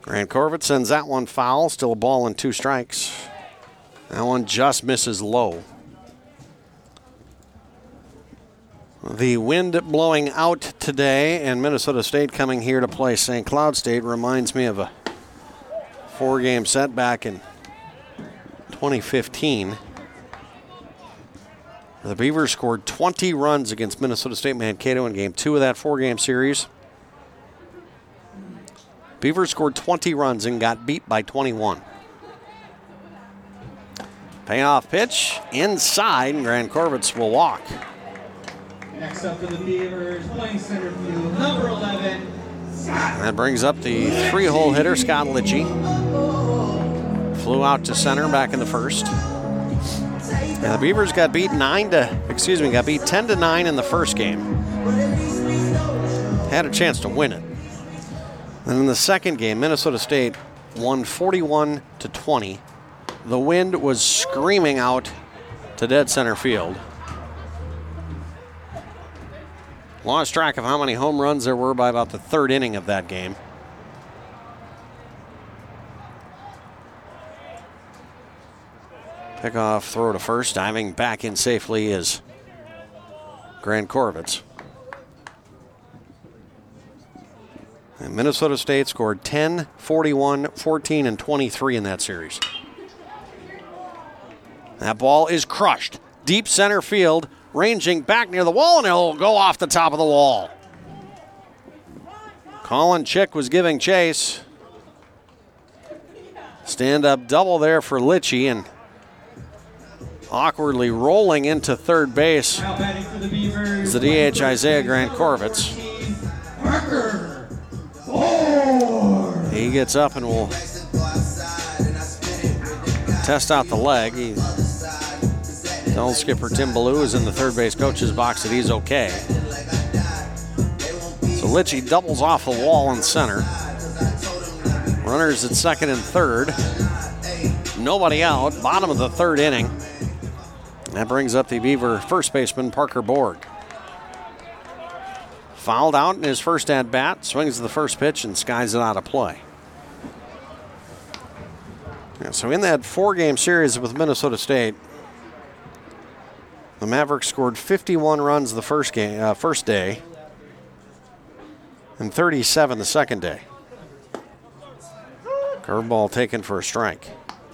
Grant Corvett sends that one foul. Still a ball and 2 strikes. That one just misses low. The wind blowing out today, and Minnesota State coming here to play St. Cloud State reminds me of a 4-game set back in 2015. The Beavers scored 20 runs against Minnesota State Mankato in Game 2 of that 4-game series. Beavers scored 20 runs and got beat by 21. Payoff pitch inside, and Grant Corvitz will walk. Next up for the Beavers, playing center field, number 11. And that brings up the 3-hole hitter, Scott Litchie. Flew out to center back in the first. And the Beavers got beat 10-9 in the first game. Had a chance to win it. And in the second game, Minnesota State won 41-20. The wind was screaming out to dead center field. Lost track of how many home runs there were by about the 3rd inning of that game. Pickoff throw to first. Diving back in safely is Grant Corvitz. And Minnesota State scored 10, 41, 14, and 23 in that series. That ball is crushed. Deep center field, ranging back near the wall, and it'll go off the top of the wall. Colin Chick was giving chase. Stand-up double there for Litchie, and awkwardly rolling into third base is the DH Isaiah Grant Corvitz. He gets up and will test out the leg. He tells skipper Tim Ballou is in the third base coach's box that he's okay. So Litchie doubles off the wall in center. Runners at second and third. Nobody out. Bottom of the 3rd inning. That brings up the Beaver first baseman Parker Borg. Fouled out in his first at-bat. Swings the first pitch and skies it out of play. Yeah, so in that 4-game series with Minnesota State, the Mavericks scored 51 runs the first day, and 37 the second day. Curveball taken for a strike.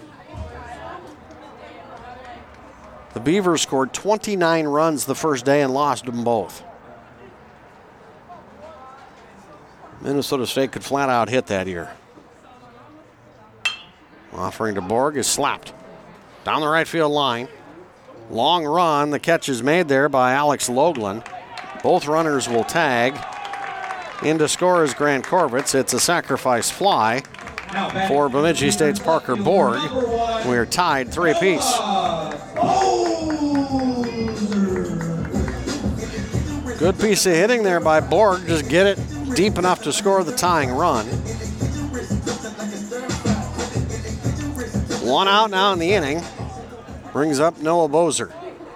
The Beavers scored 29 runs the first day and lost them both. Minnesota State could flat out hit that year. Offering to Borg is slapped down the right field line. Long run. The catch is made there by Alex Loughlin. Both runners will tag. In to score is Grant Corvitz. It's a sacrifice fly for Bemidji State's Parker Borg. We are tied 3 apiece. Good piece of hitting there by Borg. Just get it deep enough to score the tying run. 1 out now in the inning. Brings up Noah Bozer.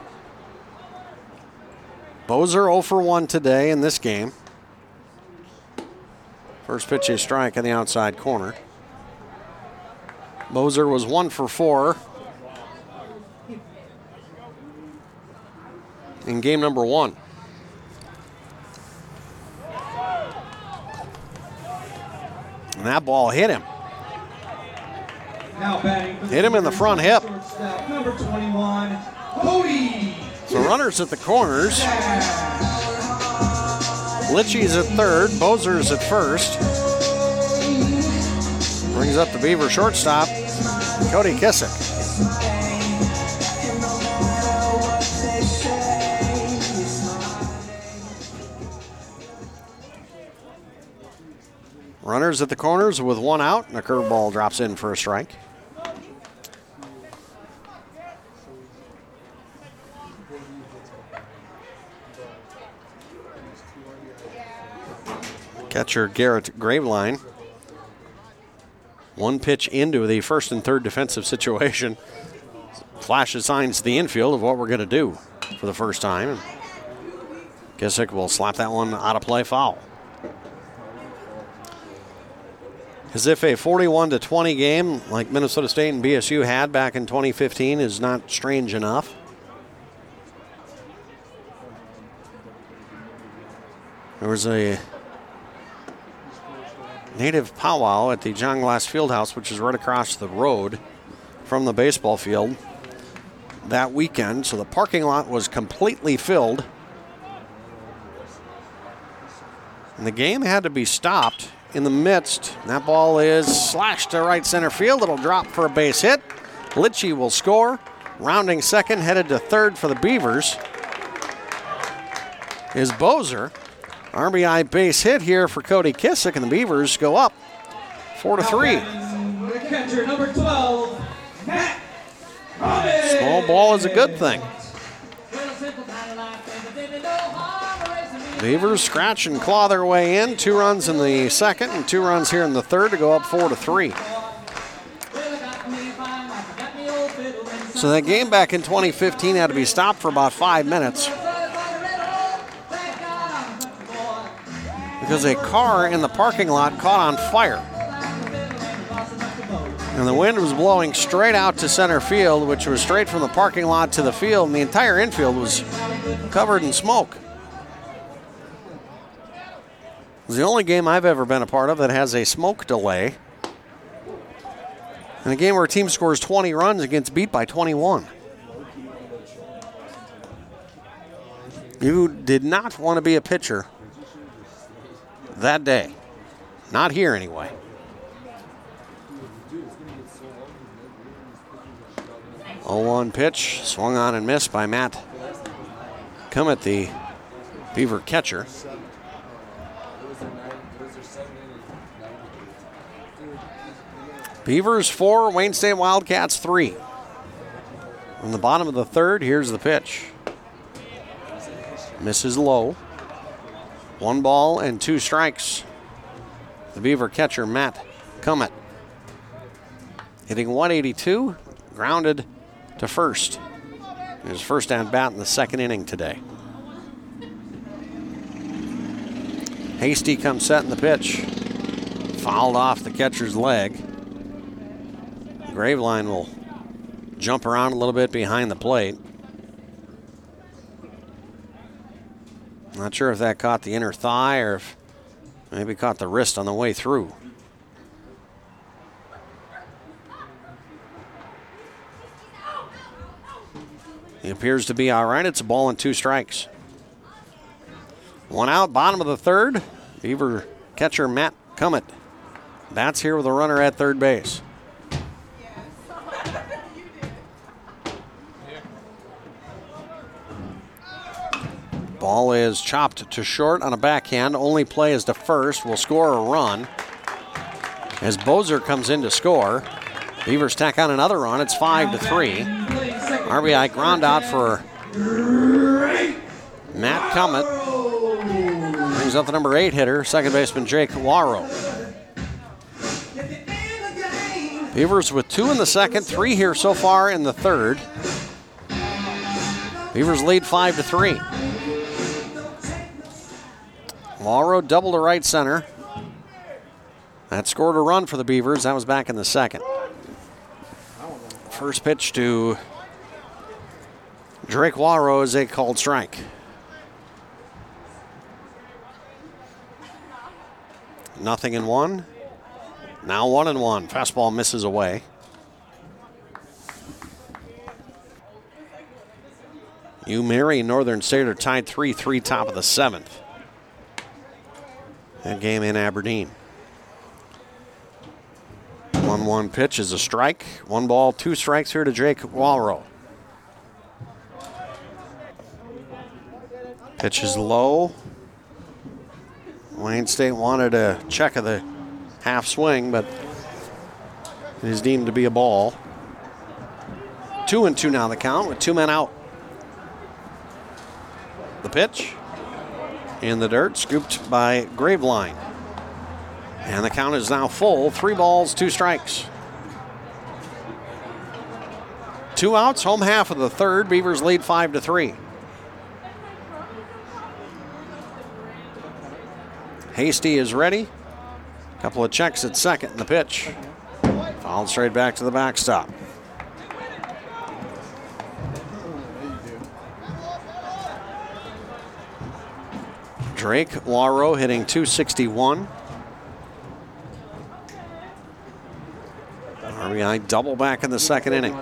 Bozer 0 for 1 today in this game. First pitch is strike in the outside corner. Bozer was 1 for 4 in game number 1. And that ball hit him. Hit him in the front hip. Number 21, Cody. So runners at the corners. Litchie's at third. Bozer's at first. Brings up the Beaver shortstop, Cody Kissick. Runners at the corners with 1 out, and a curveball drops in for a strike. Catcher Garrett Graveline. 1 pitch into the first and third defensive situation. Flashes signs to the infield of what we're going to do for the first time. Kissick will slap that one out of play, foul. As if a 41-20 game like Minnesota State and BSU had back in 2015 is not strange enough. There was a native powwow at the John Glass Fieldhouse, which is right across the road from the baseball field that weekend. So the parking lot was completely filled. And the game had to be stopped in the midst. That ball is slashed to right center field. It'll drop for a base hit. Litchie will score. Rounding second, headed to third for the Beavers is Bozer. RBI base hit here for Cody Kissick, and the Beavers go up 4-3. The catcher, number 12, Matt. Small ball is a good thing. Beavers scratch and claw their way in. 2 runs in the second and 2 runs here in the third to go up 4-3. So that game back in 2015 had to be stopped for about 5 minutes because a car in the parking lot caught on fire. And the wind was blowing straight out to center field, which was straight from the parking lot to the field, and the entire infield was covered in smoke. It was the only game I've ever been a part of that has a smoke delay. In a game where a team scores 20 runs and gets beat by 21. You did not want to be a pitcher that day. Not here anyway. 0-1 pitch, swung on and missed by Matt Cummett, the Beaver catcher. Beavers 4, Wayne State Wildcats 3. On the bottom of the third, here's the pitch. Misses low. 1 ball and 2 strikes. The Beaver catcher, Matt Cummett. Hitting 182, grounded to first. His first at bat in the second inning today. Hasty comes set in the pitch. Fouled off the catcher's leg. Graveline will jump around a little bit behind the plate. Not sure if that caught the inner thigh or if maybe caught the wrist on the way through. He appears to be all right. It's a ball and 2 strikes. 1 out, bottom of the third. Beaver catcher Matt Cummett bats here with a runner at third base. Ball is chopped to short on a backhand. Only play is to first. Will score a run. As Bozer comes in to score, Beavers tack on another run. It's 5-3. RBI ground out for Matt Cummett. Brings up the number 8 hitter, second baseman Jake Waro. Beavers with 2 in the second, 3 here so far in the third. Beavers lead 5-3. Waro double to right center. That scored a run for the Beavers. That was back in the second. First pitch to Drake Waro is a called strike. Nothing in 1. Now 1-1. Fastball misses away. UMary and Northern State are tied 3-3, top of the 7th. That game in Aberdeen. 1-1 pitch is a strike. 1 ball, 2 strikes here to Jake Waro. Pitch is low. Wayne State wanted a check of the half swing, but it is deemed to be a ball. 2-2 now the count with 2 men out. The pitch in the dirt, scooped by Graveline. And the count is now full. 3 balls, 2 strikes. 2 outs, home half of the third. Beavers lead 5-3. Hasty is ready. Couple of checks at second in the pitch. Fouled straight back to the backstop. Drake Waro hitting .261. RBI double back in the second inning.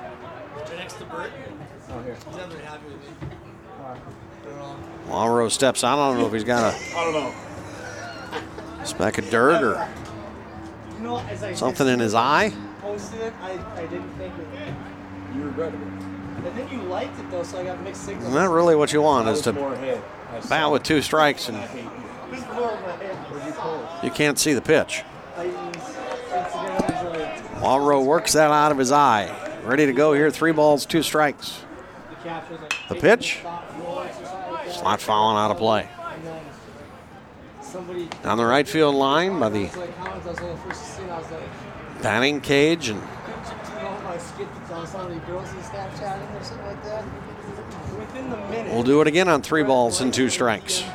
Waro steps out. I don't know if he's got a speck of dirt or something in his eye. Posted it, I didn't think it. You regretted it. I think you liked it though, so I got mixed signals. Isn't that really what you want? Is to More hit. bat with 2 strikes and It was more of a hit. you can't see the pitch. I used Instagram as Waro works that out of his eye. Ready to go here. 3 balls, 2 strikes. the captures like The pitch. top floors or something like that. It's not fouling out of play. And then somebody Down the right field line by the was like, comments, I was the first to see, and I was like, batting cage, and do you know if I skipped on some of the girls in Snapchatting or something like that? Within the minute. we'll do it again on 3 balls and 2 strikes.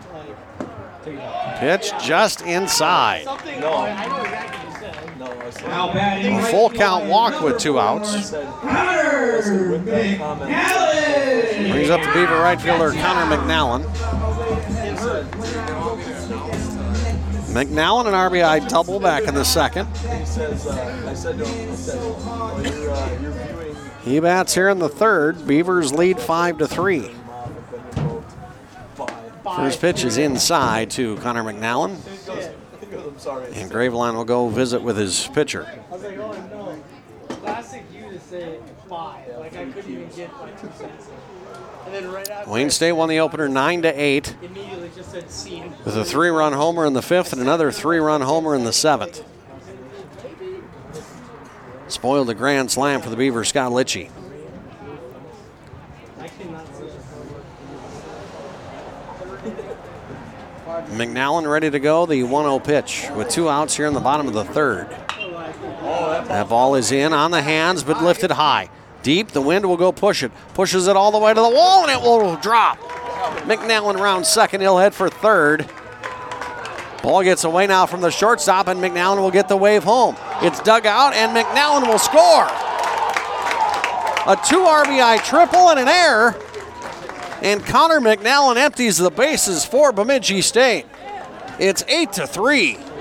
Pitch just inside. Something, No. I know exactly what you said. No, I said. Now batting. A full count walk with 2 I outs. said. Connor With that comment. McNally. Brings up the Beaver right fielder Connor McNallen. McNallen and RBI double back in the second. He says, I said to him, well, you're viewing He bats here in the third. Beavers lead 5-3. him off and then you're both 5. First pitch is inside to Connor McNallen. He goes, I'm sorry. And Graveline will go visit with his pitcher. I was like, oh no. Classic you to say 5. Like I couldn't even get my 2 cents in. And then right after Wayne State won the opener 9-8 immediately just said scene. with a 3-run homer in the 5th and another 3-run homer in the 7th. Spoiled a grand slam for the Beavers, Scott Litchie. I cannot say it. McNallen ready to go, the 1-0 pitch with 2 outs here in the bottom of the third. That ball is in on the hands, but lifted high. Deep, the wind will go push it. Pushes it all the way to the wall, and it will drop. McNallen rounds second, he'll head for third. Ball gets away now from the shortstop, and McNallen will get the wave home. It's dug out, and McNallen will score. A 2 RBI triple and an error. And Connor McNallen empties the bases for Bemidji State. It's 8-3.